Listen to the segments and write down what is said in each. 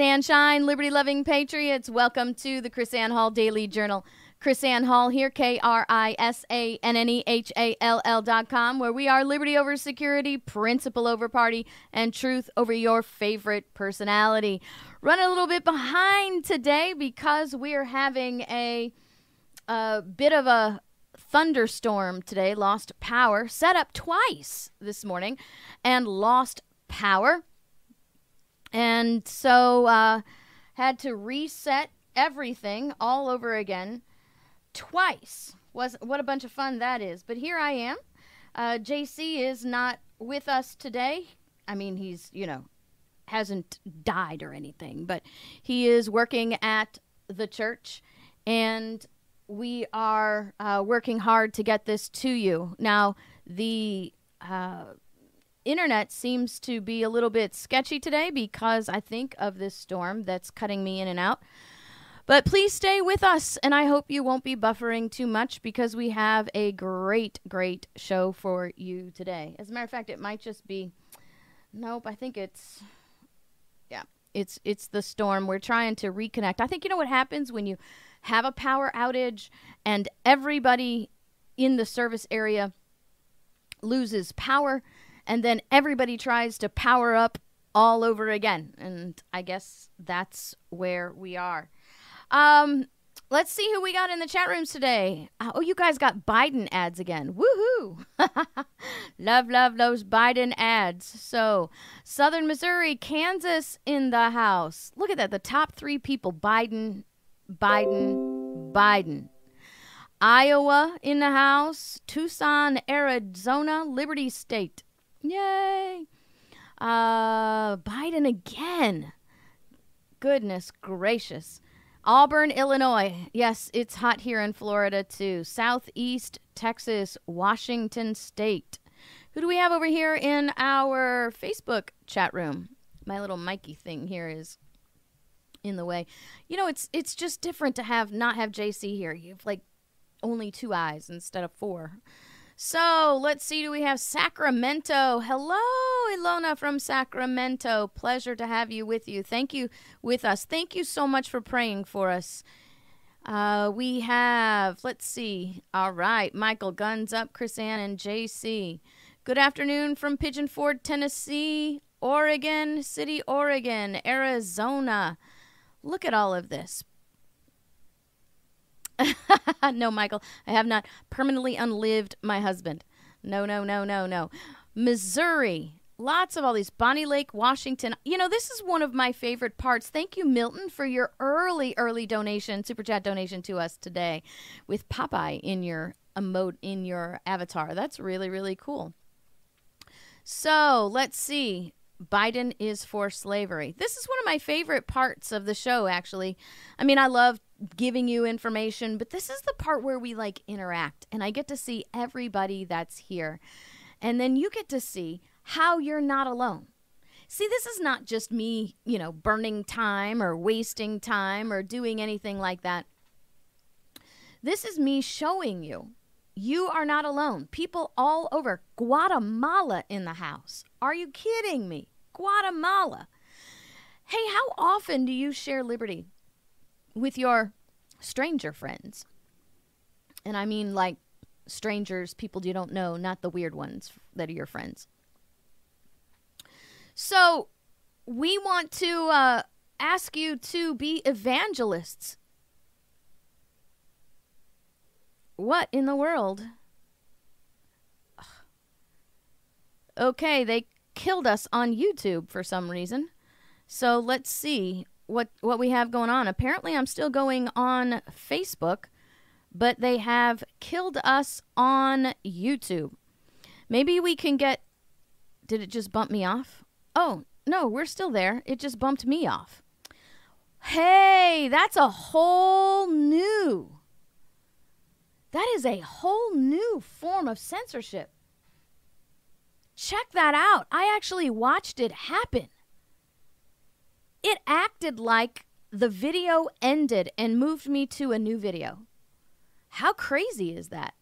and shine, liberty-loving patriots. Welcome to the KrisAnne Hall Daily Journal. KrisAnne Hall here, KrisAnnehall.com, where we are liberty over security, principle over party, and truth over your favorite personality. Running a little bit behind today because we're having a bit of a thunderstorm today. Lost power. Set up twice this morning and lost power. And so had to reset everything all over again twice. What a bunch of fun that is. But here I am. JC is not with us today. I mean, he's, hasn't died or anything, but he is working at the church, and we are working hard to get this to you. Now, the internet seems to be a little bit sketchy today because I think of this storm that's cutting me in and out. But please stay with us, and I hope you won't be buffering too much because we have a great, great show for you today. As a matter of fact, it might just be, nope, I think it's the storm. We're trying to reconnect. I think you know what happens when you have a power outage and everybody in the service area loses power, and then everybody tries to power up all over again. And I guess that's where we are. Let's see who we got in the chat rooms today. Oh, you guys got Biden ads again. Woohoo! Love those Biden ads. So, Southern Missouri, Kansas in the house. Look at that. The top three people. Biden. Iowa in the house. Tucson, Arizona, Liberty State. Yay. Biden again. Goodness gracious. Auburn, Illinois. Yes, it's hot here in Florida, too. Southeast Texas, Washington State. Who do we have over here in our Facebook chat room? My little Mikey thing here is in the way. It's just different to not have JC here. You have, only 2 eyes instead of 4. So, let's see. Do we have Sacramento? Hello, Ilona from Sacramento. Pleasure to have you with us. Thank you so much for praying for us. We have, let's see. All right, Michael, guns up, KrisAnne and JC. Good afternoon from Pigeon Forge, Tennessee, Oregon City, Oregon, Arizona. Look at all of this. No, Michael, I have not permanently unlived my husband. No. Missouri. Lots of all these. Bonnie Lake, Washington. This is one of my favorite parts. Thank you, Milton, for your early donation, super chat donation to us today with Popeye in your emote, in your avatar. That's really, really cool. So let's see. Biden is for slavery. This is one of my favorite parts of the show, actually. I mean, I love giving you information, but this is the part where we interact, and I get to see everybody that's here. And then you get to see how you're not alone. See, this is not just me, burning time or wasting time or doing anything like that. This is me showing you are not alone. People all over. Guatemala in the house. Are you kidding me? Guatemala. Hey, how often do you share liberty with your stranger friends? And I mean strangers, people you don't know, not the weird ones that are your friends. So we want to ask you to be evangelists. What in the world? Okay, they killed us on YouTube for some reason. So let's see what we have going on. Apparently, I'm still going on Facebook, but they have killed us on YouTube. Maybe we can get... Did it just bump me off? Oh, no, we're still there. It just bumped me off. Hey, that's a whole new... That is a whole new form of censorship. Check that out. I actually watched it happen. It acted like the video ended and moved me to a new video. How crazy is that?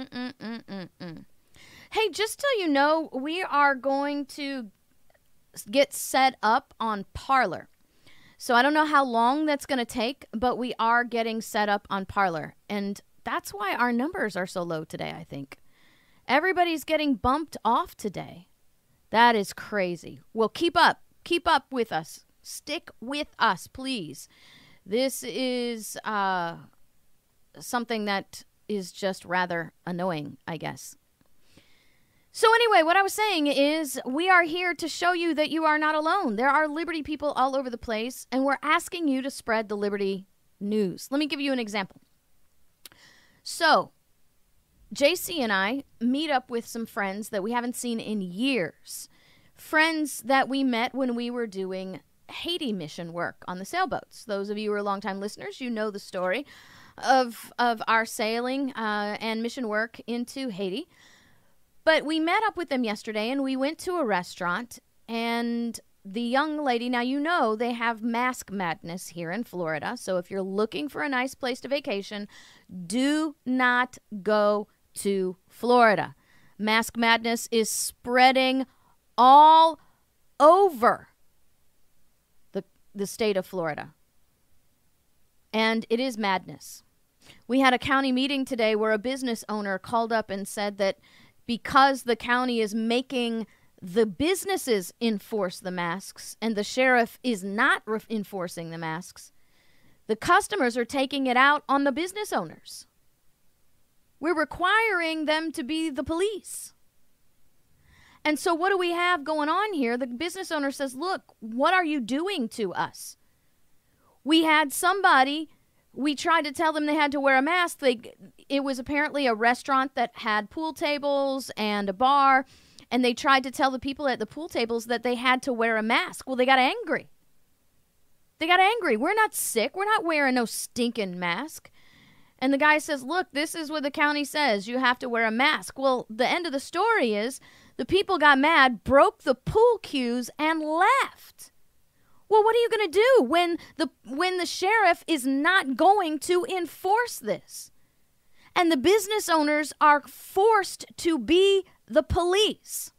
Hey, just so you know, we are going to get set up on Parler. So I don't know how long that's going to take, but we are getting set up on Parler. And that's why our numbers are so low today, I think. Everybody's getting bumped off today. That is crazy. Well, keep up. Keep up with us. Stick with us, please. This is something that is just rather annoying, I guess. So anyway, what I was saying is we are here to show you that you are not alone. There are Liberty people all over the place, and we're asking you to spread the Liberty news. Let me give you an example. So JC and I meet up with some friends that we haven't seen in years. Friends that we met when we were doing Haiti mission work on the sailboats. Those of you who are longtime listeners, you know the story of our sailing and mission work into Haiti. But we met up with them yesterday, and we went to a restaurant, and the young lady, now you know they have Mask Madness here in Florida, so if you're looking for a nice place to vacation, do not go to Florida. Mask Madness is spreading all over the state of Florida, and it is madness. We had a county meeting today where a business owner called up and said that because the county is making the businesses enforce the masks and the sheriff is not enforcing the masks, the customers are taking it out on the business owners. We're requiring them to be the police. And so what do we have going on here? The business owner says, look, what are you doing to us? We had somebody, we tried to tell them they had to wear a mask. It was apparently a restaurant that had pool tables and a bar, and they tried to tell the people at the pool tables that they had to wear a mask. Well, they got angry. We're not sick. We're not wearing no stinking mask. And the guy says, look, this is what the county says. You have to wear a mask. Well, the end of the story is the people got mad, broke the pool cues, and left. Well, what are you going to do when the sheriff is not going to enforce this? And the business owners are forced to be the police.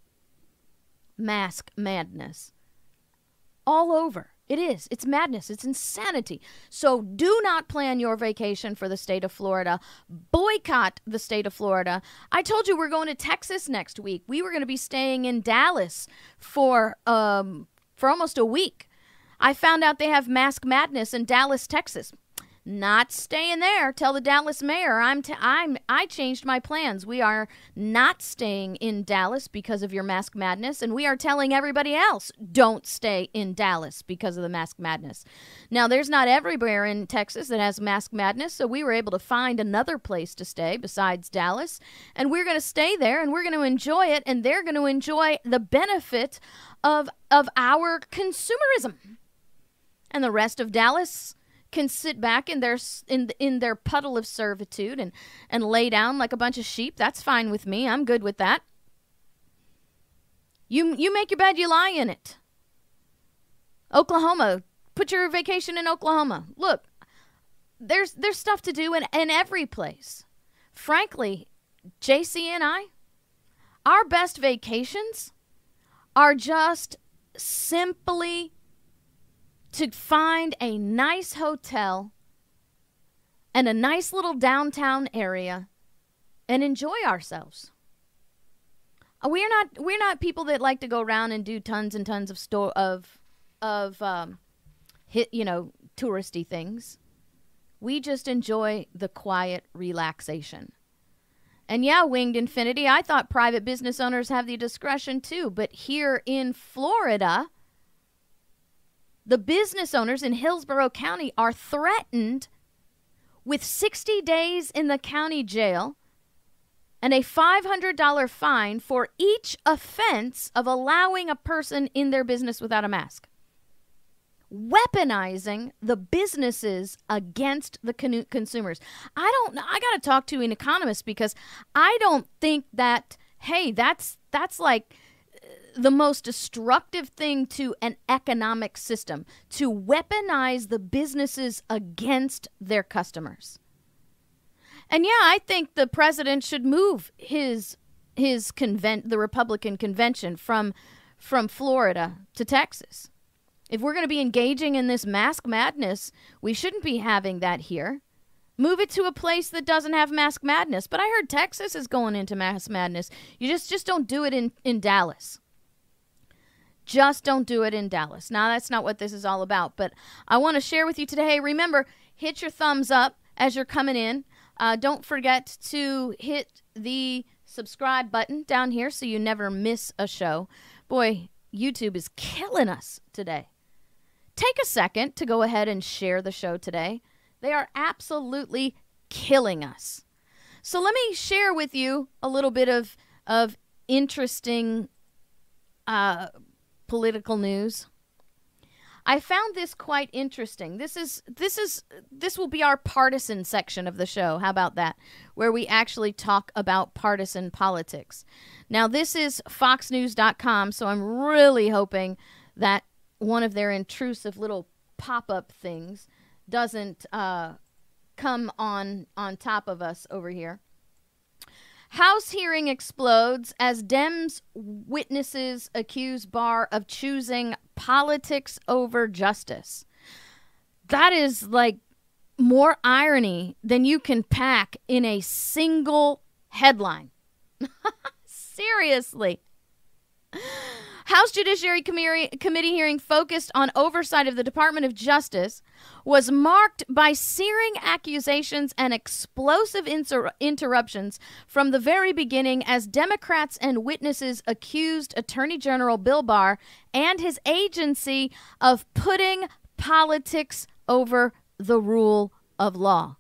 Mask madness. All over. It is. It's madness. It's insanity. So do not plan your vacation for the state of Florida. Boycott the state of Florida. I told you we're going to Texas next week. We were going to be staying in Dallas for almost a week. I found out they have Mask Madness in Dallas, Texas. Not staying there. Tell the Dallas mayor I changed my plans. We are not staying in Dallas because of your Mask Madness, and we are telling everybody else don't stay in Dallas because of the Mask Madness. Now, there's not everywhere in Texas that has Mask Madness, so we were able to find another place to stay besides Dallas, and we're going to stay there, and we're going to enjoy it, and they're going to enjoy the benefit of our consumerism. And the rest of Dallas can sit back in their puddle of servitude and lay down like a bunch of sheep. That's fine with me. I'm good with that. You make your bed, you lie in it. Oklahoma, put your vacation in Oklahoma. Look, there's stuff to do in every place. Frankly, JC and I, our best vacations are just simply to find a nice hotel and a nice little downtown area and enjoy ourselves. We're not people that like to go around and do tons and tons of touristy things. We just enjoy the quiet relaxation. And yeah, Winged Infinity, I thought private business owners have the discretion too, but here in Florida, the business owners in Hillsborough County are threatened with 60 days in the county jail and a $500 fine for each offense of allowing a person in their business without a mask. Weaponizing the businesses against the consumers. I got to talk to an economist because I don't think that, hey, that's like the most destructive thing to an economic system, to weaponize the businesses against their customers. And yeah, I think the president should move the Republican convention from Florida to Texas. If we're going to be engaging in this mask madness, we shouldn't be having that here. Move it to a place that doesn't have mask madness. But I heard Texas is going into mask madness. You just don't do it in Dallas. Just don't do it in Dallas. Now, that's not what this is all about, but I want to share with you today. Remember, hit your thumbs up as you're coming in. Don't forget to hit the subscribe button down here so you never miss a show. Boy, YouTube is killing us today. Take a second to go ahead and share the show today. They are absolutely killing us. So let me share with you a little bit of interesting political news. I found this quite interesting. This will be our partisan section of the show. How about that? Where we actually talk about partisan politics. Now, this is foxnews.com, so I'm really hoping that one of their intrusive little pop-up things doesn't come on top of us over here. House hearing explodes as Dems witnesses accuse Barr of choosing politics over justice. That is like more irony than you can pack in a single headline. Seriously. House Judiciary Committee hearing focused on oversight of the Department of Justice was marked by searing accusations and explosive interruptions from the very beginning as Democrats and witnesses accused Attorney General Bill Barr and his agency of putting politics over the rule of law.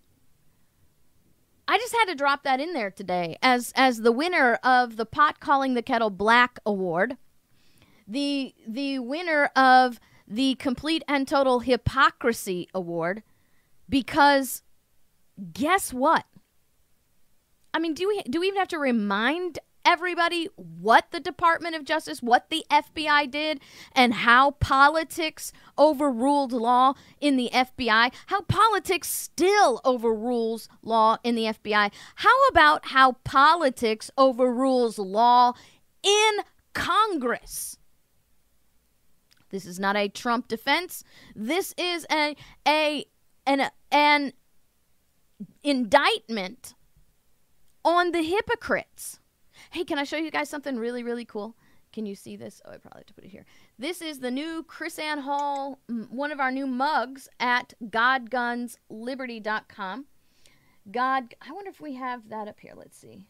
I just had to drop that in there today as the winner of the Pot Calling the Kettle Black Award. The winner of the Complete and Total Hypocrisy Award, because guess what? I mean, do we even have to remind everybody what the Department of Justice, what the FBI did, and how politics overruled law in the FBI? How politics still overrules law in the FBI? How about how politics overrules law in Congress? This is not a Trump defense. This is an indictment on the hypocrites. Hey, can I show you guys something really, really cool? Can you see this? Oh, I probably have to put it here. This is the new KrisAnne Hall, one of our new mugs at GodGunsLiberty.com. I wonder if we have that up here. Let's see.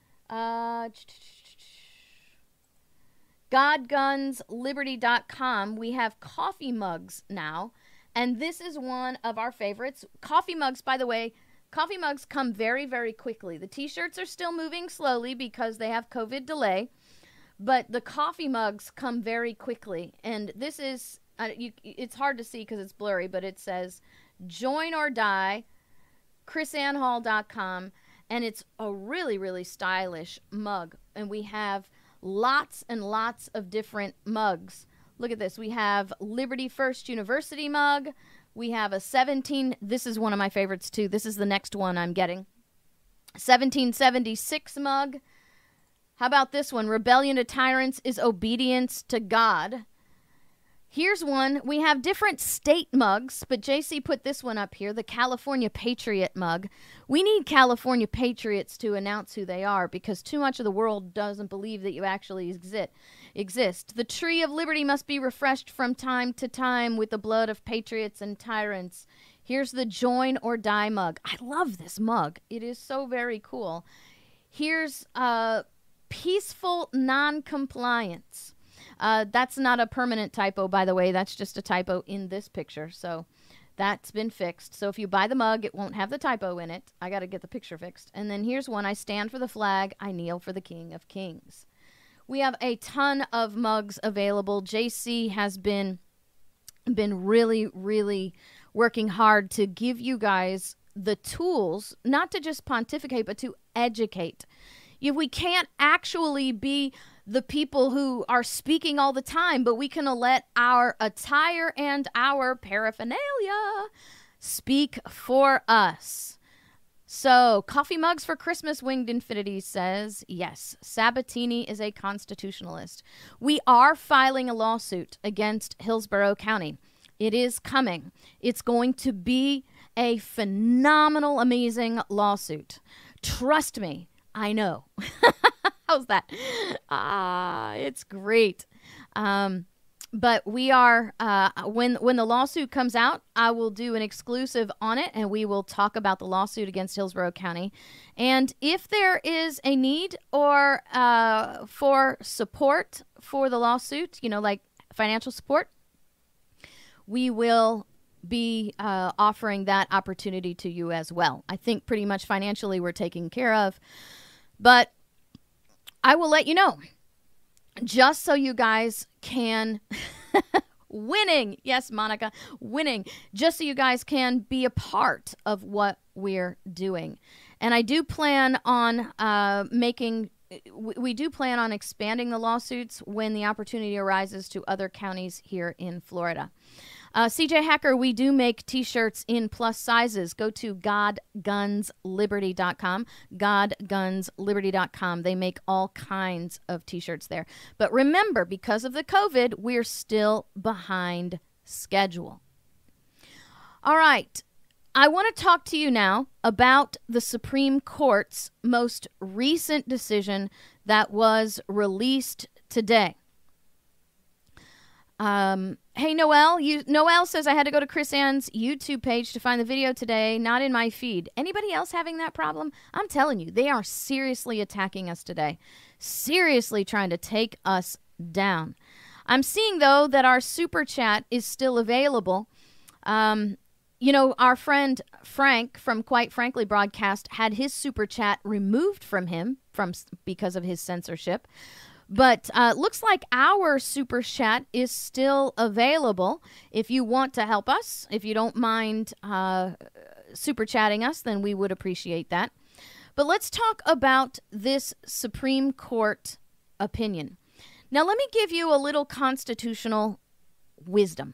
GodGunsLiberty.com. We have coffee mugs now, and this is one of our favorites. Coffee mugs, by the way, coffee mugs come very, very quickly. The t-shirts are still moving slowly because they have COVID delay, but the coffee mugs come very quickly. And this is, it's hard to see because it's blurry, but it says, Join or Die, KrisAnneHall.com, and it's a really, really stylish mug. And we have lots and lots of different mugs. Look at this. We have Liberty First University mug. We have a this is one of my favorites too. This is the next one I'm getting. 1776 mug. How about this one? Rebellion to tyrants is obedience to God. Here's one. We have different state mugs, but JC put this one up here, the California Patriot mug. We need California Patriots to announce who they are because too much of the world doesn't believe that you actually exist. The tree of liberty must be refreshed from time to time with the blood of patriots and tyrants. Here's the Join or Die mug. I love this mug. It is so very cool. Here's peaceful non-compliance. That's not a permanent typo, by the way. That's just a typo in this picture. So that's been fixed. So if you buy the mug, it won't have the typo in it. I got to get the picture fixed. And then here's one. I stand for the flag. I kneel for the King of Kings. We have a ton of mugs available. JC has been really, really working hard to give you guys the tools, not to just pontificate, but to educate. If we can't actually be the people who are speaking all the time, but we can let our attire and our paraphernalia speak for us. So, coffee mugs for Christmas, Winged Infinity says, yes, Sabatini is a constitutionalist. We are filing a lawsuit against Hillsborough County. It is coming. It's going to be a phenomenal, amazing lawsuit. Trust me, I know. How's that? It's great. But we are, when the lawsuit comes out, I will do an exclusive on it, and we will talk about the lawsuit against Hillsborough County. And if there is a need or for support for the lawsuit, like financial support, we will be offering that opportunity to you as well. I think pretty much financially we're taken care of, but I will let you know. Just so you guys can winning. Yes, Monica, winning. Just so you guys can be a part of what we're doing. And I do plan on we do plan on expanding the lawsuits when the opportunity arises to other counties here in Florida. CJ Hacker, we do make T-shirts in plus sizes. Go to godgunsliberty.com, godgunsliberty.com. They make all kinds of T-shirts there. But remember, because of the COVID, we're still behind schedule. All right. I want to talk to you now about the Supreme Court's most recent decision that was released today. Hey, Noel. Noel says, I had to go to Chris Ann's YouTube page to find the video today, not in my feed. Anybody else having that problem? I'm telling you, they are seriously attacking us today. Seriously trying to take us down. I'm seeing, though, that our super chat is still available. Our friend Frank from Quite Frankly Broadcast had his super chat removed from him because of his censorship. But looks like our super chat is still available. If you want to help us, if you don't mind super chatting us, then we would appreciate that. But let's talk about this Supreme Court opinion. Now, let me give you a little constitutional wisdom.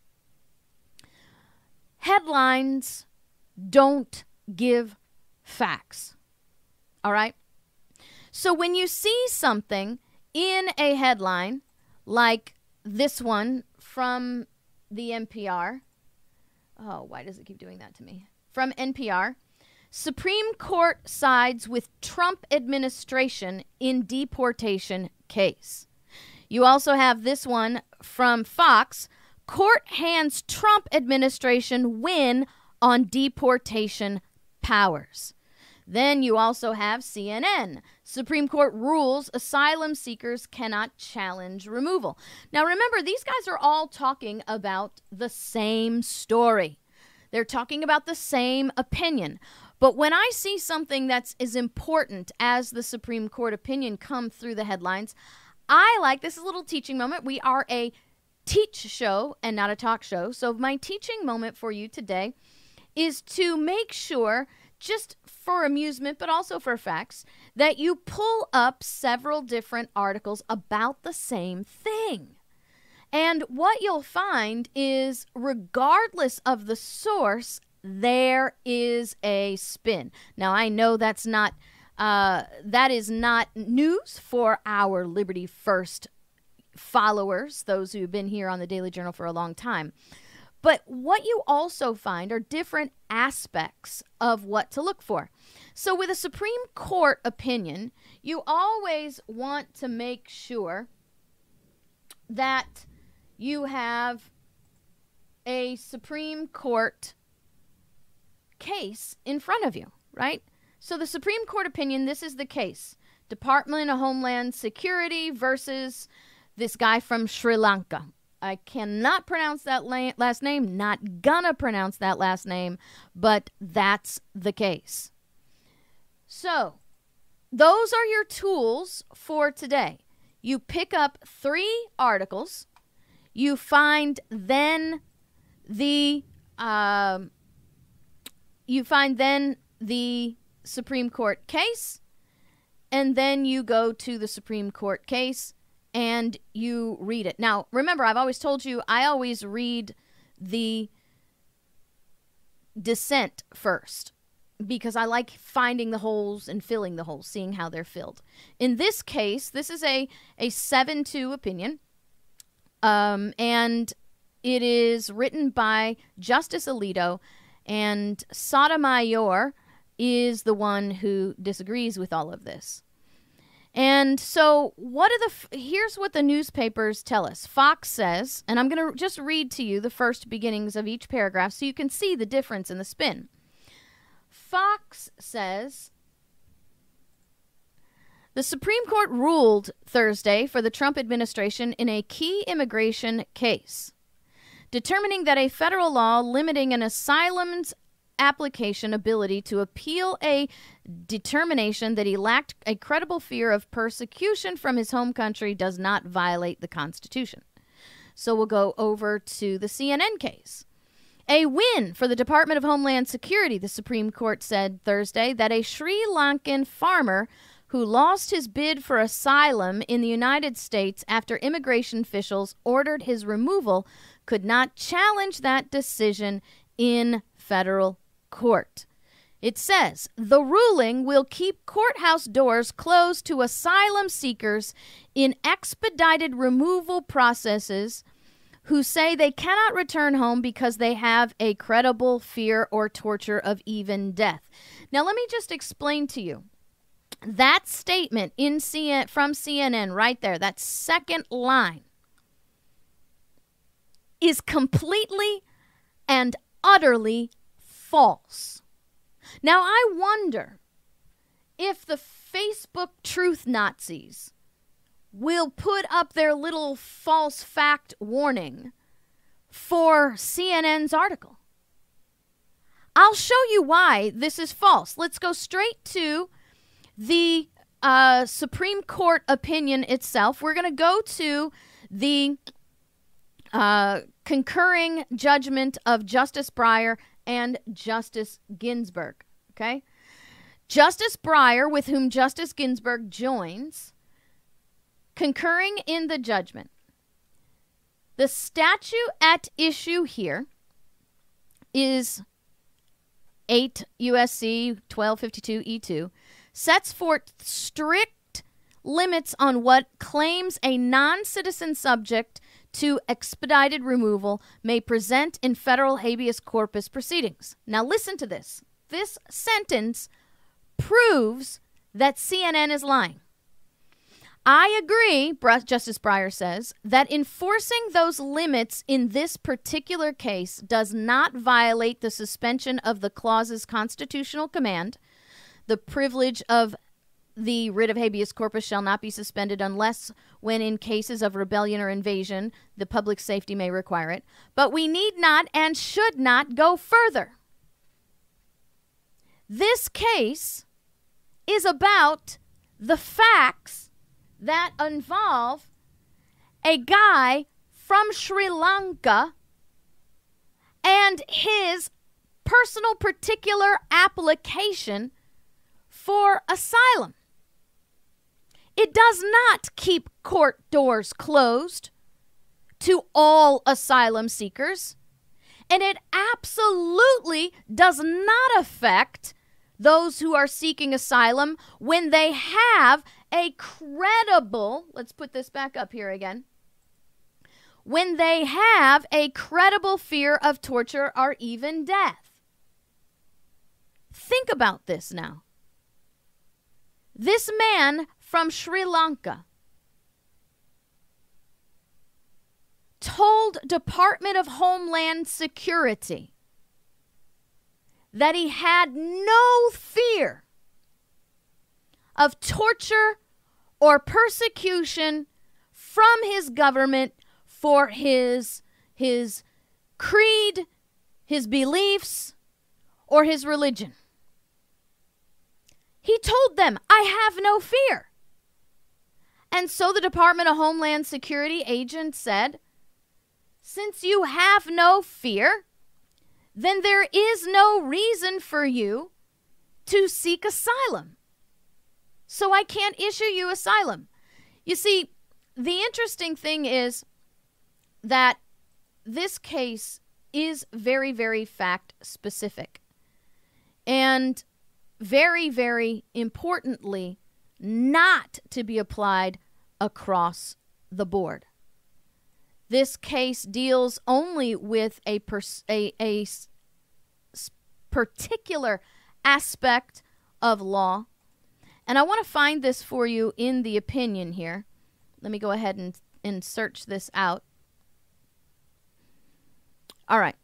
Headlines don't give facts. All right? So when you see something in a headline like this one from the NPR. Oh, why does it keep doing that to me? From NPR. Supreme Court sides with Trump administration in deportation case. You also have this one from Fox. Court hands Trump administration win on deportation powers. Then you also have CNN. Supreme Court rules asylum seekers cannot challenge removal. Now remember, these guys are all talking about the same story. They're talking about the same opinion. But when I see something that's as important as the Supreme Court opinion come through the headlines, this is a little teaching moment. We are a teach show and not a talk show. So my teaching moment for you today is to make sure, just for amusement, but also for facts, that you pull up several different articles about the same thing. And what you'll find is, regardless of the source, there is a spin. Now, I know that is not news for our Liberty First followers, those who've been here on the Daily Journal for a long time. But what you also find are different aspects of what to look for. So with a Supreme Court opinion, you always want to make sure that you have a Supreme Court case in front of you, right? So the Supreme Court opinion, this is the case. Department of Homeland Security versus this guy from Sri Lanka. I cannot pronounce that last name, not gonna pronounce that last name, but that's the case. So, those are your tools for today. You pick up 3 articles, you find then the Supreme Court case, and then you go to the Supreme Court case and you read it. Now, remember, I've always told you, I always read the dissent first. because I like finding the holes and filling the holes, seeing how they're filled. In this case, this is a 7-2 opinion, and it is written by Justice Alito, and Sotomayor is the one who disagrees with all of this. And so here's what the newspapers tell us. Fox says, and I'm going to just read to you the first beginnings of each paragraph so you can see the difference in the spin. Fox says, the Supreme Court ruled Thursday for the Trump administration in a key immigration case, determining that a federal law limiting an asylum's application ability to appeal a determination that he lacked a credible fear of persecution from his home country does not violate the Constitution. So we'll go over to the CNN case. A win for the Department of Homeland Security, the Supreme Court said Thursday that a Sri Lankan farmer who lost his bid for asylum in the United States after immigration officials ordered his removal could not challenge that decision in federal court. It says the ruling will keep courthouse doors closed to asylum seekers in expedited removal processes who say they cannot return home because they have a credible fear or torture of even death. Now, let me just explain to you. That statement from CNN right there, that second line, is completely and utterly false. Now, I wonder if the Facebook truth Nazis will put up their little false fact warning for CNN's article. I'll show you why this is false. Let's go straight to the Supreme Court opinion itself. We're going to go to the concurring judgment of Justice Breyer and Justice Ginsburg. Okay? Justice Breyer, with whom Justice Ginsburg joins, concurring in the judgment. The statute at issue here is 8 U.S.C. 1252 E2, sets forth strict limits on what claims a non-citizen subject to expedited removal may present in federal habeas corpus proceedings. Now listen to this. This sentence proves that CNN is lying. I agree, Justice Breyer says, that enforcing those limits in this particular case does not violate the suspension of the clause's constitutional command. The privilege of the writ of habeas corpus shall not be suspended unless when in cases of rebellion or invasion, the public safety may require it. But we need not and should not go further. This case is about the facts that involve a guy from Sri Lanka and his personal particular application for asylum. It does not keep court doors closed to all asylum seekers, and it absolutely does not affect those who are seeking asylum when they have a credible, let's put this back up here again, when they have a credible fear of torture or even death. Think about this now. This man from Sri Lanka told Department of Homeland Security that he had no fear of torture or persecution from his government for his creed, his beliefs, or his religion. He told them, I have no fear. And so the Department of Homeland Security agent said, since you have no fear, then there is no reason for you to seek asylum. So I can't issue you asylum. You see, the interesting thing is that this case is very, very fact specific. and very, very importantly, not to be applied across the board. This case deals only with a particular aspect of law. And I want to find this for you in the opinion here. Let me go ahead and search this out. All right.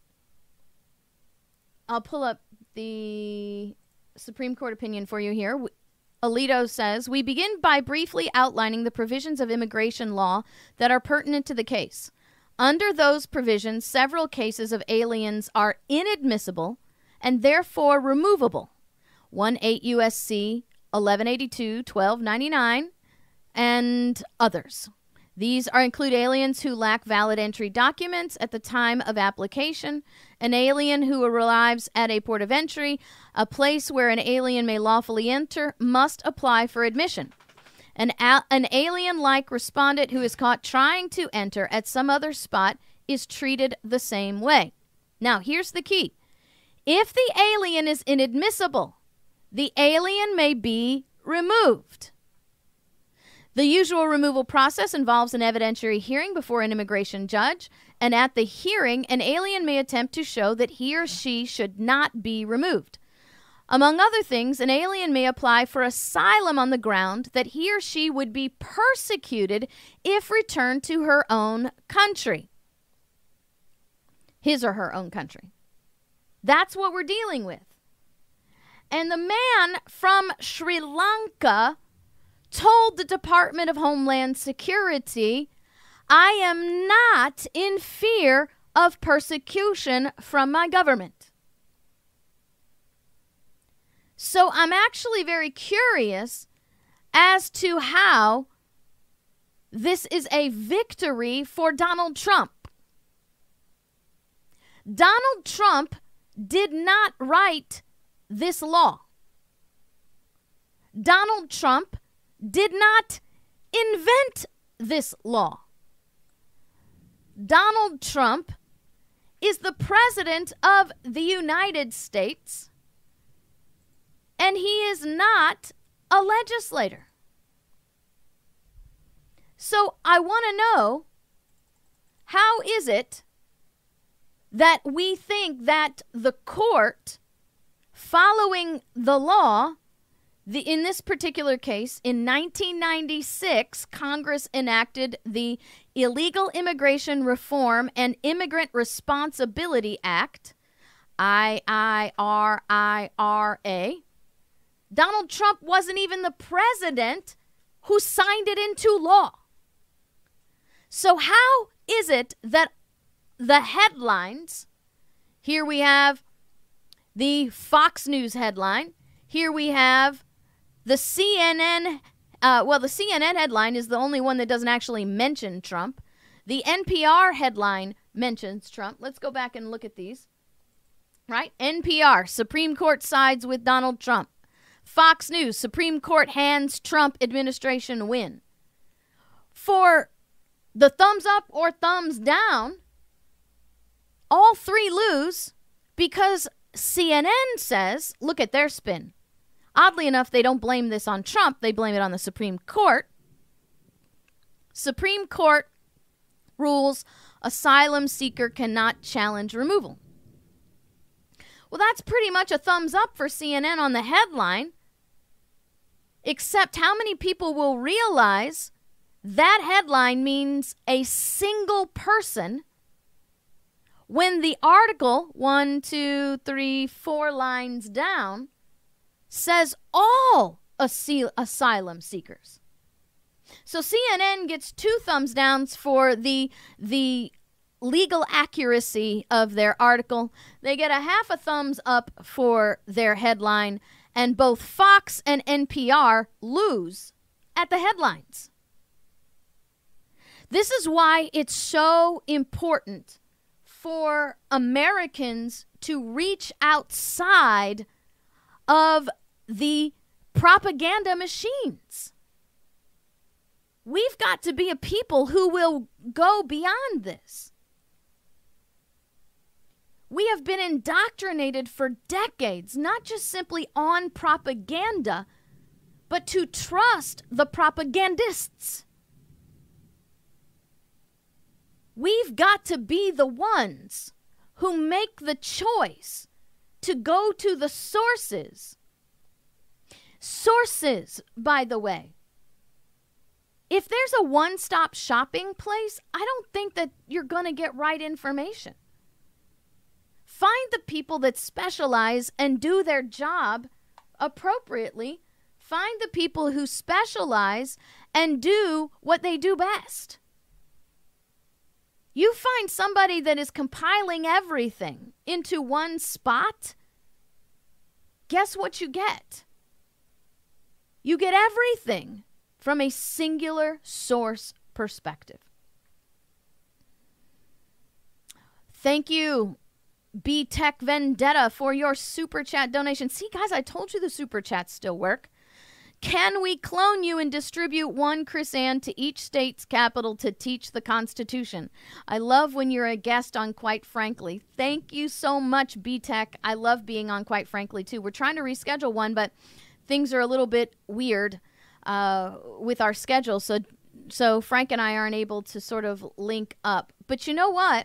I'll pull up the Supreme Court opinion for you here. Alito says, we begin by briefly outlining the provisions of immigration law that are pertinent to the case. Under those provisions, several cases of aliens are inadmissible and therefore removable. 18 U.S.C. 1182, 1299, and others. These include aliens who lack valid entry documents at the time of application, an alien who arrives at a port of entry, a place where an alien may lawfully enter, must apply for admission. An alien-like respondent who is caught trying to enter at some other spot is treated the same way. Now, here's the key. If the alien is inadmissible, the alien may be removed. The usual removal process involves an evidentiary hearing before an immigration judge, and at the hearing, an alien may attempt to show that he or she should not be removed. Among other things, an alien may apply for asylum on the ground that he or she would be persecuted if returned to her own country. His or her own country. That's what we're dealing with. And the man from Sri Lanka told the Department of Homeland Security, I am not in fear of persecution from my government. So I'm actually very curious as to how this is a victory for Donald Trump. Donald Trump did not write this law. Donald Trump did not invent this law. Donald Trump is the president of the United States, and he is not a legislator. So I want to know, how is it that we think that the court, following the law, in this particular case, in 1996, Congress enacted the Illegal Immigration Reform and Immigrant Responsibility Act, IIRIRA. Donald Trump wasn't even the president who signed it into law. So how is it that the headlines, here we have the Fox News headline, here we have the CNN, the CNN headline is the only one that doesn't actually mention Trump. The NPR headline mentions Trump. Let's go back and look at these. Right? NPR, Supreme Court sides with Donald Trump. Fox News, Supreme Court hands Trump administration win. For the thumbs up or thumbs down, all three lose because CNN says, look at their spin. Oddly enough, they don't blame this on Trump. They blame it on the Supreme Court. Supreme Court rules asylum seeker cannot challenge removal. Well, that's pretty much a thumbs up for CNN on the headline, except how many people will realize that headline means a single person when the article, 1, 2, 3, 4 lines down, says all asylum seekers. So CNN gets 2 thumbs downs for the legal accuracy of their article. They get a half a thumbs up for their headline, and both Fox and NPR lose at the headlines. This is why it's so important for Americans to reach outside of the propaganda machines. We've got to be a people who will go beyond this. We have been indoctrinated for decades, not just simply on propaganda, but to trust the propagandists. We've got to be the ones who make the choice to go to the sources. Sources, by the way. If there's a one-stop shopping place, I don't think that you're going to get right information. Find the people that specialize and do their job appropriately. Find the people who specialize and do what they do best. You find somebody that is compiling everything into one spot, guess what you get? You get everything from a singular source perspective. Thank you, B-Tech Vendetta, for your super chat donation. See, guys, I told you the super chats still work. Can we clone you and distribute one Chris-Ann to each state's capital to teach the Constitution? I love when you're a guest on Quite Frankly. Thank you so much, B-Tech. I love being on Quite Frankly, too. We're trying to reschedule one, but things are a little bit weird with our schedule. So Frank and I aren't able to sort of link up. But you know what?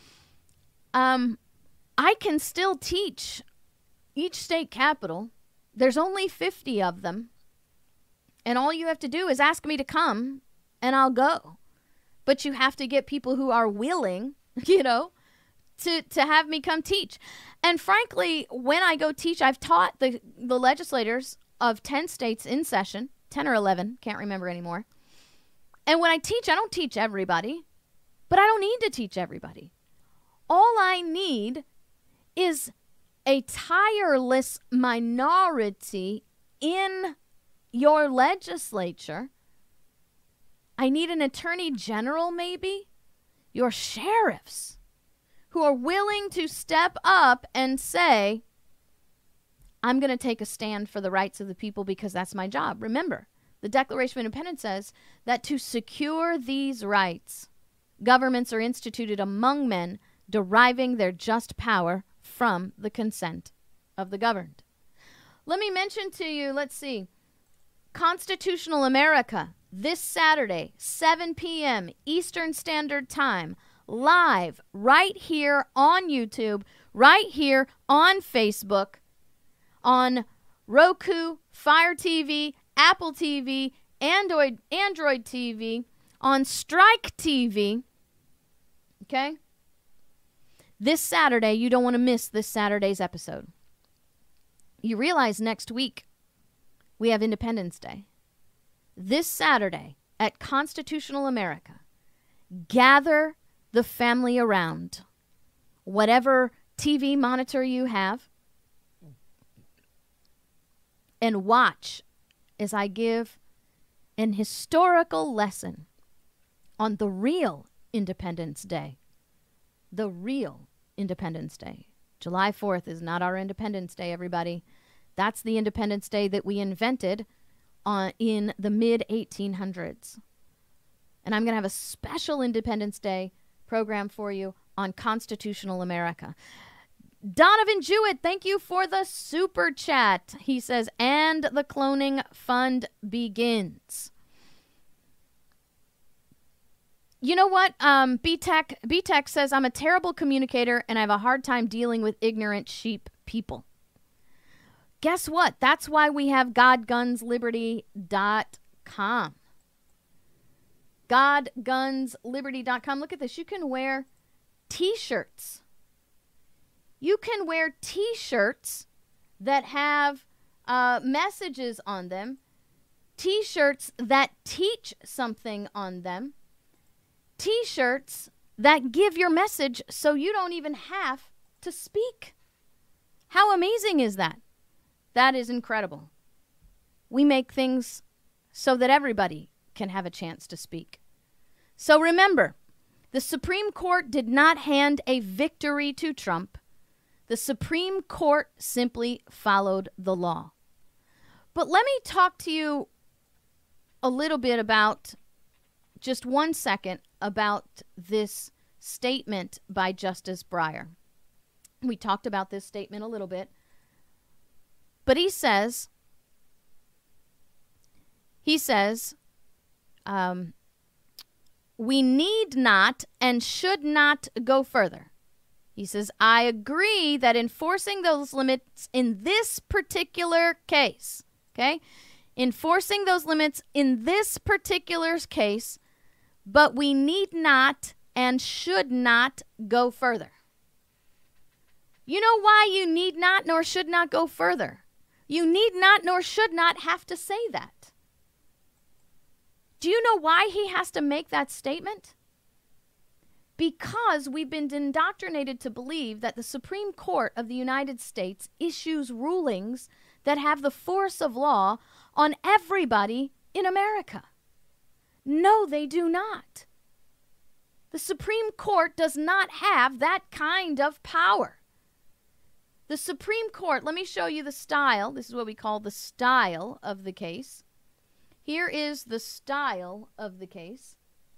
I can still teach each state capital. There's only 50 of them. And all you have to do is ask me to come, and I'll go. But you have to get people who are willing, to have me come teach. And frankly, when I go teach, I've taught the legislators of 10 states in session, 10 or 11, can't remember anymore. And when I teach, I don't teach everybody, but I don't need to teach everybody. All I need is a tireless minority in your legislature. I need an attorney general, maybe, your sheriffs, who are willing to step up and say, I'm going to take a stand for the rights of the people because that's my job. Remember, the Declaration of Independence says that to secure these rights, governments are instituted among men, deriving their just power from the consent of the governed. Let me mention to you, let's see, Constitutional America, this Saturday, 7 p.m. Eastern Standard Time, live right here on YouTube, right here on Facebook, on Roku, Fire TV, Apple TV, Android TV, on Strike TV. Okay? This Saturday, you don't want to miss this Saturday's episode. You realize next week we have Independence Day. This Saturday at Constitutional America, gather the family around, whatever TV monitor you have, and watch as I give an historical lesson on the real Independence Day. The real Independence Day. July 4th is not our Independence Day, everybody. That's the Independence Day that we invented in the mid-1800s. And I'm going to have a special Independence Day program for you on Constitutional America. Donovan Jewett, thank you for the super chat. He says, and the cloning fund begins. You know what? B-Tech says, I'm a terrible communicator and I have a hard time dealing with ignorant sheep people. Guess what? That's why we have GodGunsLiberty.com. GodGunsLiberty.com. Look at this. You can wear T-shirts. You can wear T-shirts that have messages on them. T-shirts that teach something on them. T-shirts that give your message so you don't even have to speak. How amazing is that? That is incredible. We make things so that everybody can have a chance to speak. So remember, the Supreme Court did not hand a victory to Trump. The Supreme Court simply followed the law. But let me talk to you a little bit about, just 1 second, about this statement by Justice Breyer. We talked about this statement a little bit. But he says, we need not and should not go further. He says, I agree that enforcing those limits in this particular case, okay, enforcing those limits in this particular case, but we need not and should not go further. You know why you need not nor should not go further? You need not nor should not have to say that. Do you know why he has to make that statement? Because we've been indoctrinated to believe that the Supreme Court of the United States issues rulings that have the force of law on everybody in America. No, they do not. The Supreme Court does not have that kind of power. The Supreme Court, let me show you the style. This is what we call the style of the case. Here is the style of the case.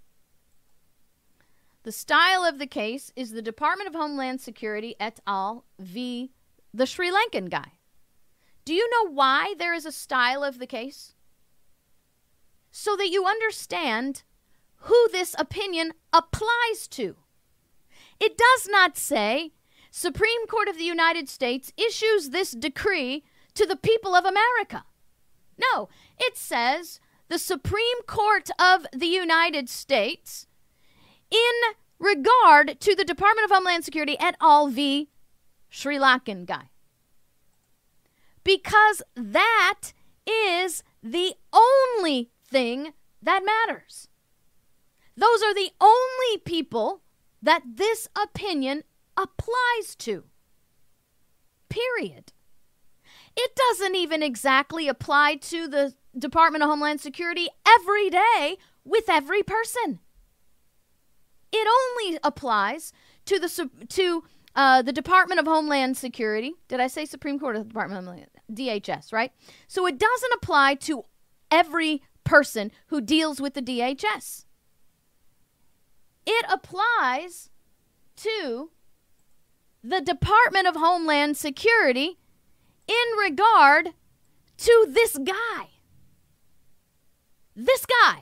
The style of the case is the Department of Homeland Security et al. V. the Sri Lankan guy. Do you know why there is a style of the case? So that you understand who this opinion applies to. It does not say, Supreme Court of the United States issues this decree to the people of America. No, it says the Supreme Court of the United States, in regard to the Department of Homeland Security et al. V. Sri Lankan guy. Because that is the only thing that matters. Those are the only people that this opinion applies to. Period. It doesn't even exactly apply to the Department of Homeland Security every day with every person. It only applies to the Department of Homeland Security. Did I say Supreme Court of the Department of Homeland? DHS, right? So it doesn't apply to every person who deals with the DHS. It applies to the Department of Homeland Security in regard to this guy. This guy.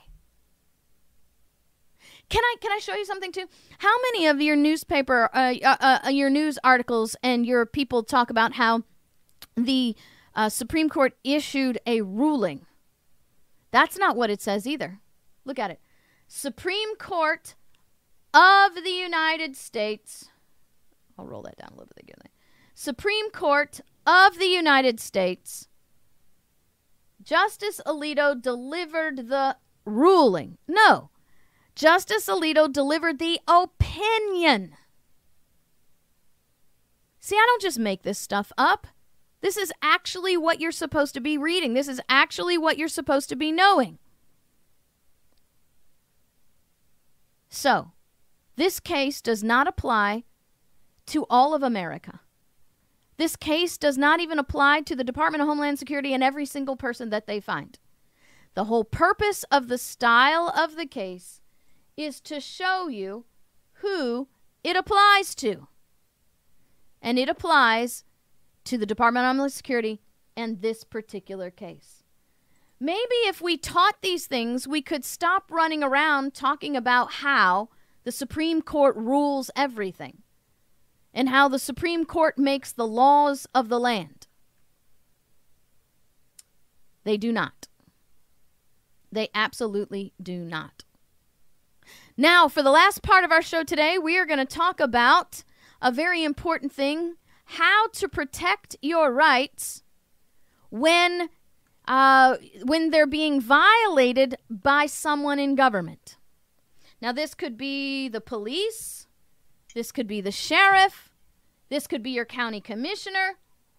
Can I show you something too? How many of your newspaper, your news articles and your people talk about how the Supreme Court issued a ruling? That's not what it says either. Look at it. Supreme Court of the United States. I'll roll that down a little bit again. Supreme Court of the United States. Justice Alito delivered the ruling. No. Justice Alito delivered the opinion. See, I don't just make this stuff up. This is actually what you're supposed to be reading. This is actually what you're supposed to be knowing. So, this case does not apply to all of America. This case does not even apply to the Department of Homeland Security and every single person that they find. The whole purpose of the style of the case is to show you who it applies to. And it applies to the Department of Homeland Security and this particular case. Maybe if we taught these things, we could stop running around talking about how the Supreme Court rules everything and how the Supreme Court makes the laws of the land. They do not. They absolutely do not. Now, for the last part of our show today, we are going to talk about a very important thing, how to protect your rights when they're being violated by someone in government. Now, this could be the police, this could be the sheriff, this could be your county commissioner,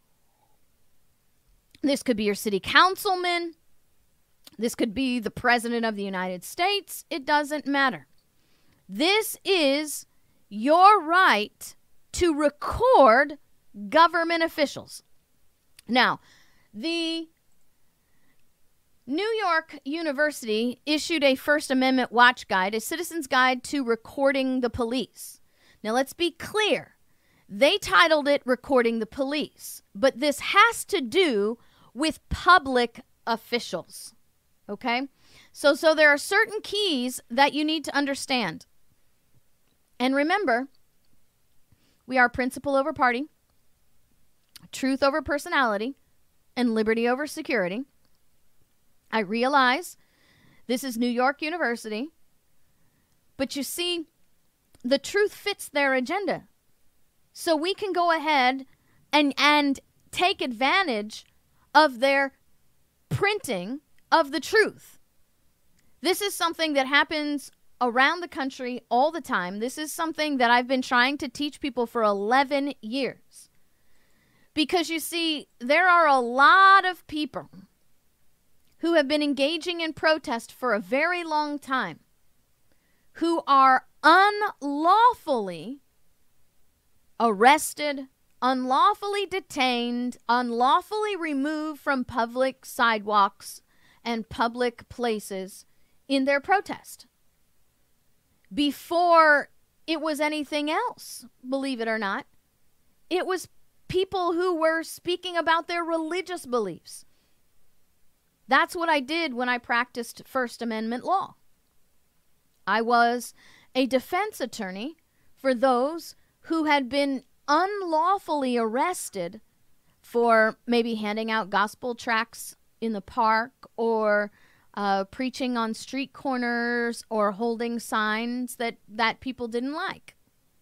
this could be your city councilman, this could be the president of the United States. It doesn't matter. This is your right to record government officials. Now, the New York University issued a First Amendment watch guide, a citizen's guide to recording the police. Now, let's be clear. They titled it Recording the Police, but this has to do with public officials, okay? So there are certain keys that you need to understand. And remember, we are principle over party, truth over personality, and liberty over security. I realize this is New York University, but you see, the truth fits their agenda. So we can go ahead and take advantage of their printing of the truth. This is something that happens around the country all the time. This is something that I've been trying to teach people for 11 years. Because you see, there are a lot of people who have been engaging in protest for a very long time, who are unlawfully arrested, unlawfully detained, unlawfully removed from public sidewalks and public places in their protest. Before it was anything else, believe it or not, it was people who were speaking about their religious beliefs. That's what I did when I practiced First Amendment law. I was a defense attorney for those who had been unlawfully arrested for maybe handing out gospel tracts in the park or preaching on street corners or holding signs that people didn't like.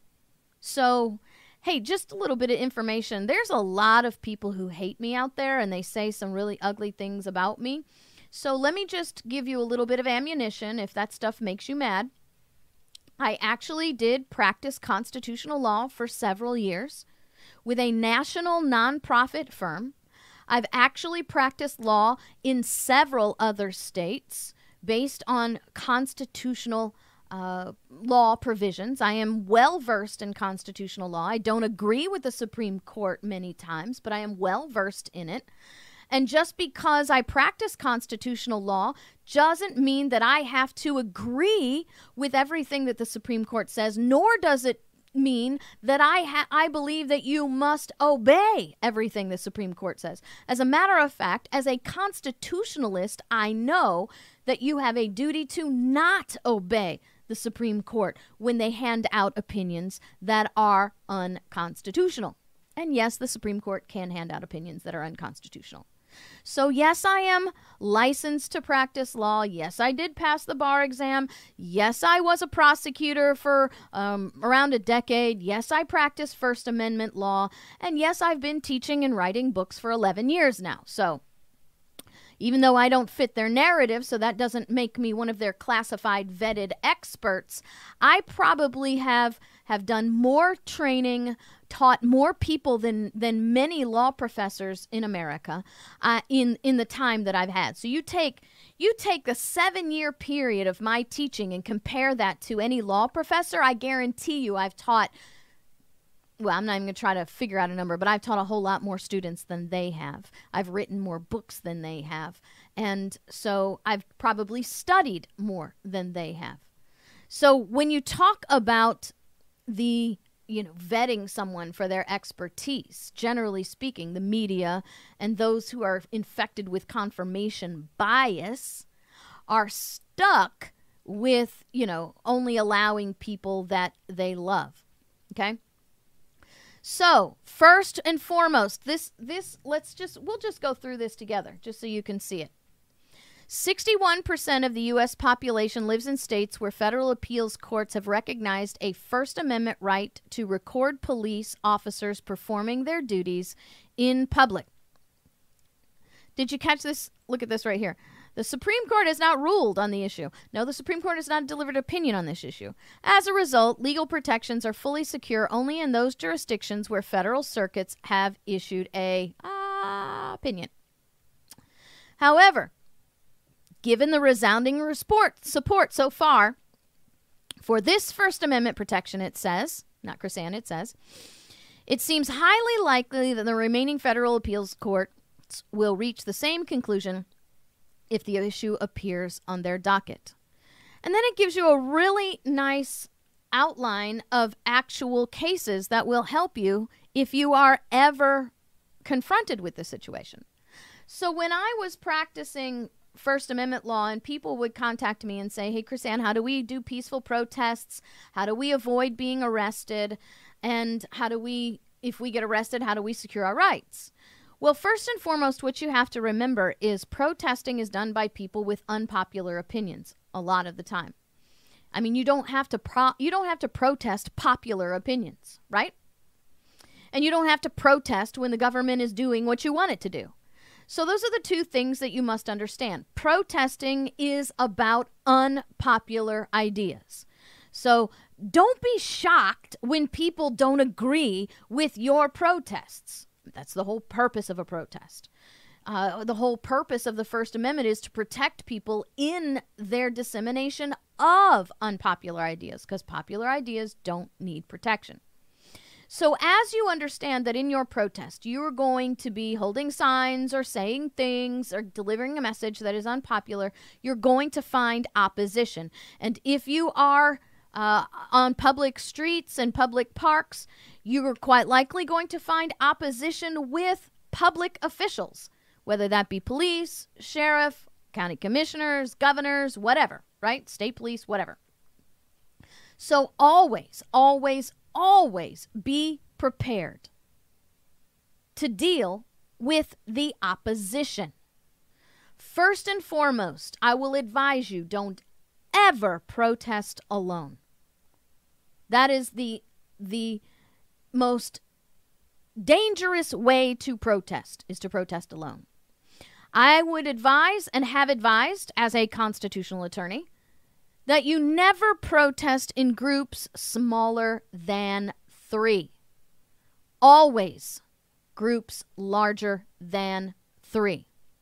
So, hey, just a little bit of information. There's a lot of people who hate me out there, and they say some really ugly things about me. So let me just give you a little bit of ammunition if that stuff makes you mad. I actually did practice constitutional law for several years with a national nonprofit firm. I've actually practiced law in several other states based on constitutional law provisions. I am well versed in constitutional law. I don't agree with the Supreme Court many times, but I am well versed in it. And just because I practice constitutional law doesn't mean that I have to agree with everything that the Supreme Court says, nor does it mean that I believe that you must obey everything the Supreme Court says. As a matter of fact, as a constitutionalist, I know that you have a duty to not obey the Supreme Court when they hand out opinions that are unconstitutional. And yes, the Supreme Court can hand out opinions that are unconstitutional. So yes, I am licensed to practice law. Yes, I did pass the bar exam. Yes, I was a prosecutor for around a decade. Yes, I practiced First Amendment law. And yes, I've been teaching and writing books for 11 years now. So even though I don't fit their narrative, so that doesn't make me one of their classified, vetted experts, I probably have done more training, taught more people than many law professors in America in the time that I've had. So you take a 7-year period of my teaching and compare that to any law professor, I guarantee you I've taught, well, I'm not even going to try to figure out a number, but I've taught a whole lot more students than they have. I've written more books than they have. And so I've probably studied more than they have. So when you talk about vetting someone for their expertise, generally speaking, the media and those who are infected with confirmation bias are stuck with, only allowing people that they love. Okay? So, first and foremost, we'll just go through this together just so you can see it. 61% of the U.S. population lives in states where federal appeals courts have recognized a First Amendment right to record police officers performing their duties in public. Did you catch this? Look at this right here. The Supreme Court has not ruled on the issue. No, the Supreme Court has not delivered opinion on this issue. As a result, legal protections are fully secure only in those jurisdictions where federal circuits have issued a opinion. However, given the resounding support so far for this First Amendment protection, it says, not Krisan, it says, it seems highly likely that the remaining federal appeals courts will reach the same conclusion if the issue appears on their docket. And then it gives you a really nice outline of actual cases that will help you if you are ever confronted with this situation. So when I was practicing First Amendment law and people would contact me and say, hey, KrisAnne, how do we do peaceful protests? How do we avoid being arrested? And how do we, if we get arrested, how do we secure our rights? Well, first and foremost, what you have to remember is protesting is done by people with unpopular opinions a lot of the time. I mean, you don't have to protest popular opinions, right? And you don't have to protest when the government is doing what you want it to do. So those are the two things that you must understand. Protesting is about unpopular ideas. So don't be shocked when people don't agree with your protests. That's the whole purpose of a protest. The whole purpose of the First Amendment is to protect people in their dissemination of unpopular ideas, because popular ideas don't need protection. So as you understand that in your protest, you're going to be holding signs or saying things or delivering a message that is unpopular, you're going to find opposition. And if you are on public streets and public parks, you are quite likely going to find opposition with public officials, whether that be police, sheriff, county commissioners, governors, whatever, right? State police, whatever. So always, always, always be prepared to deal with the opposition. First and foremost, I will advise you, don't ever protest alone. That is the most dangerous way to protest, is to protest alone. I would advise and have advised as a constitutional attorney that you never protest in groups smaller than 3. Always groups larger than 3.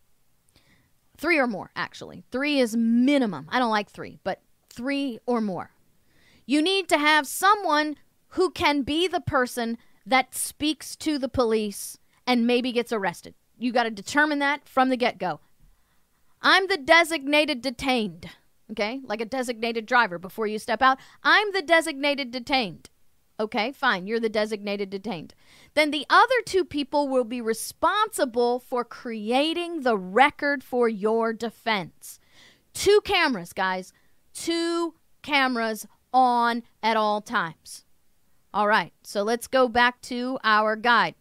3 or more, actually. 3 is minimum. I don't like 3, but 3 or more. You need to have someone who can be the person that speaks to the police and maybe gets arrested. You got to determine that from the get-go. I'm the designated detained, okay? Like a designated driver before you step out. I'm the designated detained. Okay, fine, you're the designated detained. Then the other 2 people will be responsible for creating the record for your defense. 2 cameras, guys. 2 cameras on at all times. All right, so let's go back to our guide.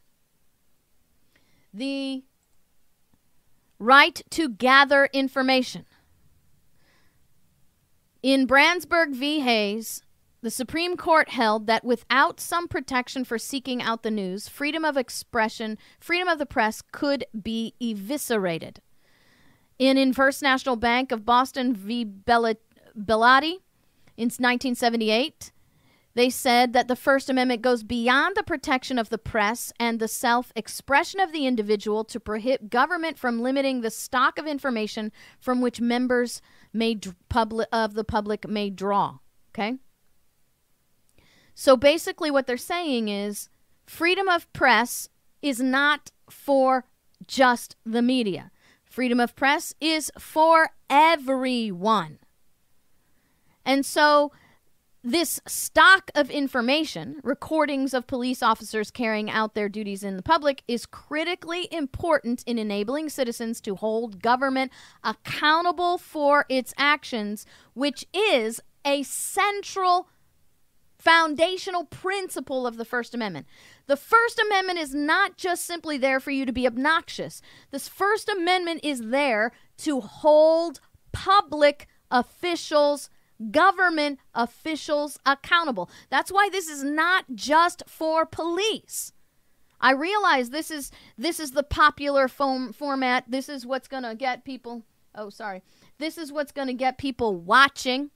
The right to gather information. In Brandsburg v. Hayes, the Supreme Court held that without some protection for seeking out the news, freedom of expression, freedom of the press could be eviscerated. In First National Bank of Boston v. Bellotti in 1978, they said that the First Amendment goes beyond the protection of the press and the self-expression of the individual to prohibit government from limiting the stock of information from which members of the public may draw. Okay? So basically what they're saying is freedom of press is not for just the media. Freedom of press is for everyone. And so this stock of information, recordings of police officers carrying out their duties in the public, is critically important in enabling citizens to hold government accountable for its actions, which is a central foundational principle of the First Amendment. The First Amendment is not just simply there for you to be obnoxious. This First Amendment is there to hold public officials, government officials accountable. That's why this is not just for police. I realize this is the popular format. This is what's going to get people, this is what's going to get people watching.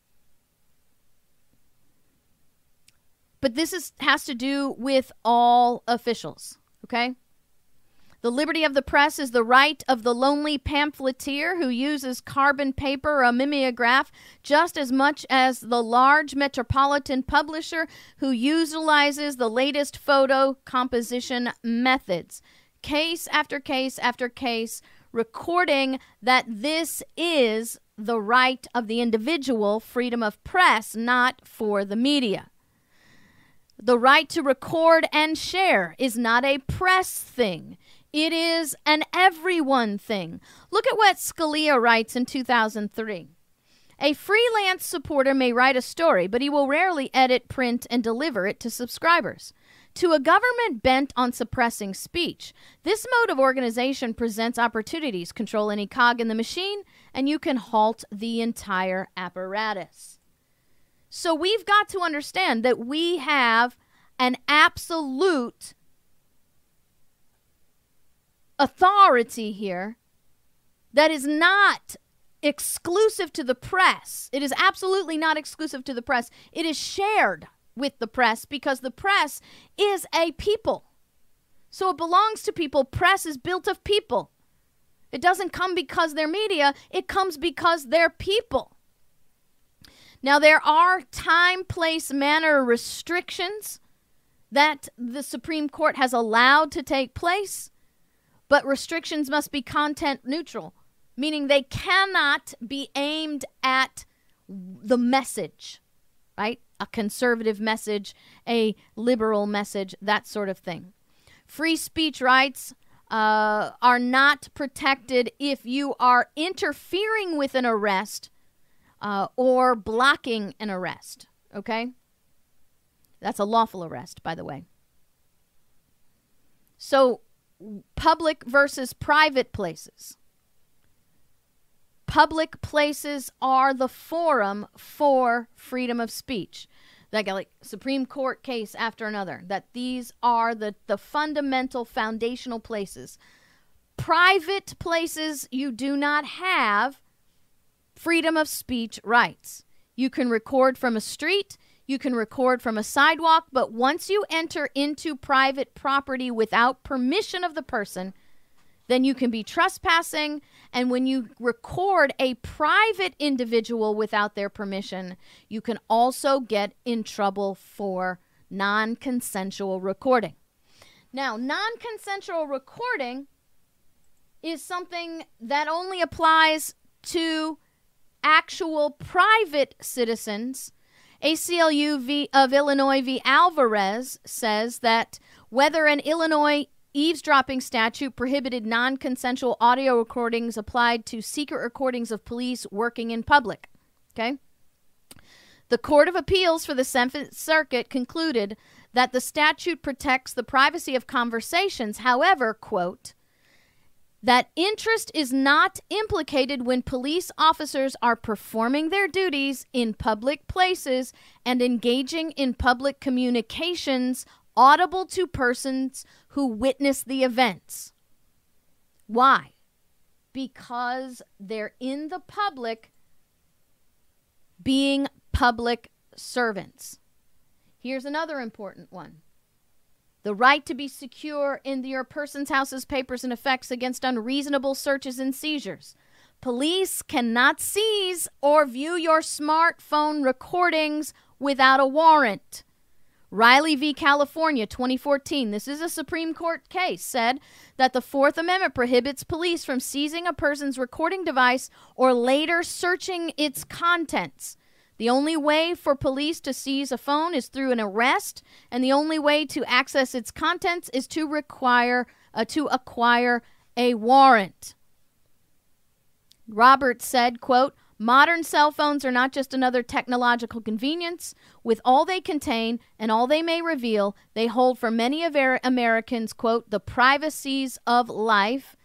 But this has to do with all officials, okay? The liberty of the press is the right of the lonely pamphleteer who uses carbon paper or a mimeograph just as much as the large metropolitan publisher who utilizes the latest photo composition methods. Case after case after case, recording that this is the right of the individual, freedom of press, not for the media. The right to record and share is not a press thing. It is an everyone thing. Look at what Scalia writes in 2003. A freelance supporter may write a story, but he will rarely edit, print, and deliver it to subscribers. To a government bent on suppressing speech, this mode of organization presents opportunities. Control any cog in the machine, and you can halt the entire apparatus. So we've got to understand that we have an absolute authority here that is not exclusive to the press. It is absolutely not exclusive to the press. It is shared with the press because the press is a people. So it belongs to people. Press is built of people. It doesn't come because they're media. It comes because they're people. Now, there are time, place, manner restrictions that the Supreme Court has allowed to take place, but restrictions must be content neutral, meaning they cannot be aimed at the message, right? A conservative message, a liberal message, that sort of thing. Free speech rights are not protected if you are interfering with an arrest or blocking an arrest, okay? That's a lawful arrest, by the way. So, public versus private places. Public places are the forum for freedom of speech. Like Supreme Court case after another, that these are the fundamental foundational places. Private places, you do not have freedom of speech rights. You can record from a street, you can record from a sidewalk, but once you enter into private property without permission of the person, then you can be trespassing. And when you record a private individual without their permission, you can also get in trouble for non-consensual recording. Now, non-consensual recording is something that only applies to actual private citizens. ACLU of Illinois v. Alvarez says that whether an Illinois eavesdropping statute prohibited non-consensual audio recordings applied to secret recordings of police working in public. Okay? The Court of Appeals for the Seventh Circuit concluded that the statute protects the privacy of conversations. However, quote, that interest is not implicated when police officers are performing their duties in public places and engaging in public communications audible to persons who witness the events. Why? Because they're in the public being public servants. Here's another important one. The right to be secure in your person's, houses, papers, and effects against unreasonable searches and seizures. Police cannot seize or view your smartphone recordings without a warrant. Riley v. California, 2014, this is a Supreme Court case, said that the Fourth Amendment prohibits police from seizing a person's recording device or later searching its contents. The only way for police to seize a phone is through an arrest, and the only way to access its contents is to acquire a warrant. Roberts said, quote, modern cell phones are not just another technological convenience. With all they contain and all they may reveal, they hold for many Americans, quote, the privacies of life.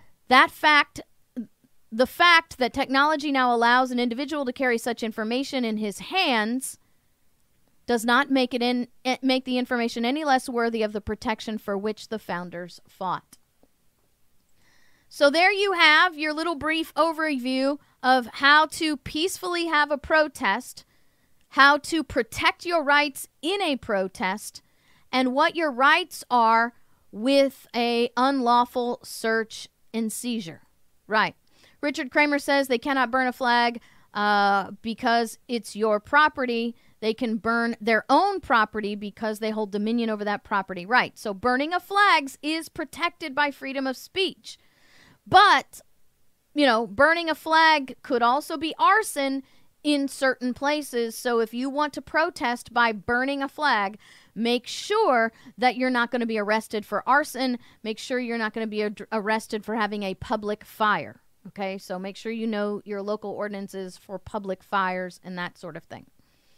The fact that technology now allows an individual to carry such information in his hands does not make the information any less worthy of the protection for which the founders fought. So there you have your little brief overview of how to peacefully have a protest, how to protect your rights in a protest, and what your rights are with a unlawful search and seizure. Right. Richard Kramer says they cannot burn a flag because it's your property. They can burn their own property because they hold dominion over that property. Right. So burning of flags is protected by freedom of speech. But burning a flag could also be arson in certain places. So if you want to protest by burning a flag, make sure that you're not going to be arrested for arson. Make sure you're not going to be arrested for having a public fire. Okay, so make sure you know your local ordinances for public fires and that sort of thing.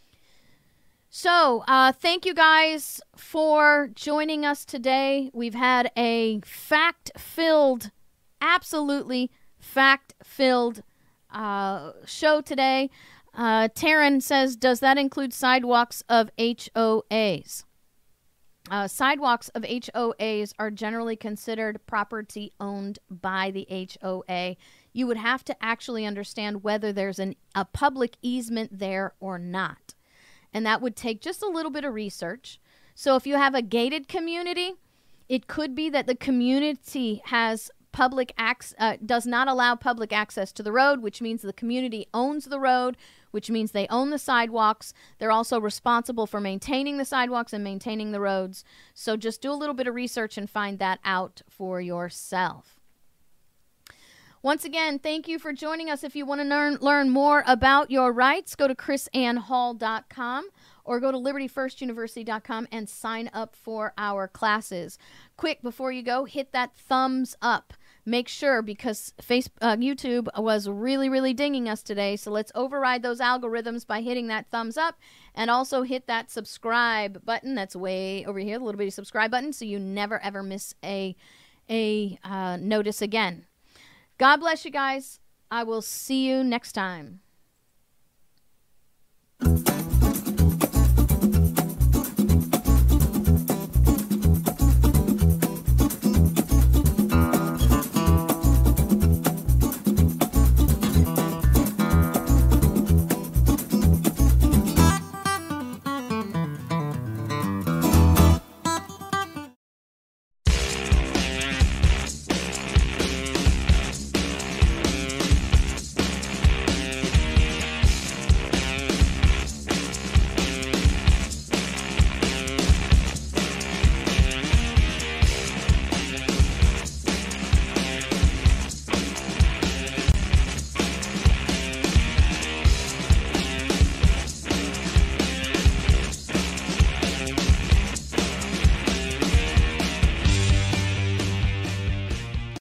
So thank you guys for joining us today. We've had a fact-filled, absolutely fact-filled show today. Taryn says, does that include sidewalks of HOAs? Sidewalks of HOAs are generally considered property owned by the HOA. You would have to actually understand whether there's a public easement there or not. And that would take just a little bit of research. So if you have a gated community, it could be that the community has does not allow public access to the road, which means the community owns the road, which means they own the sidewalks. They're also responsible for maintaining the sidewalks and maintaining the roads. So just do a little bit of research and find that out for yourself. Once again, thank you for joining us. If you want to learn more about your rights, go to chrisannhall.com or go to libertyfirstuniversity.com and sign up for our classes. Quick, before you go, hit that thumbs up. Make sure, because YouTube was really, really dinging us today, so let's override those algorithms by hitting that thumbs up, and also hit that subscribe button that's way over here, the little bitty subscribe button, so you never, ever miss a notice again. God bless you guys. I will see you next time.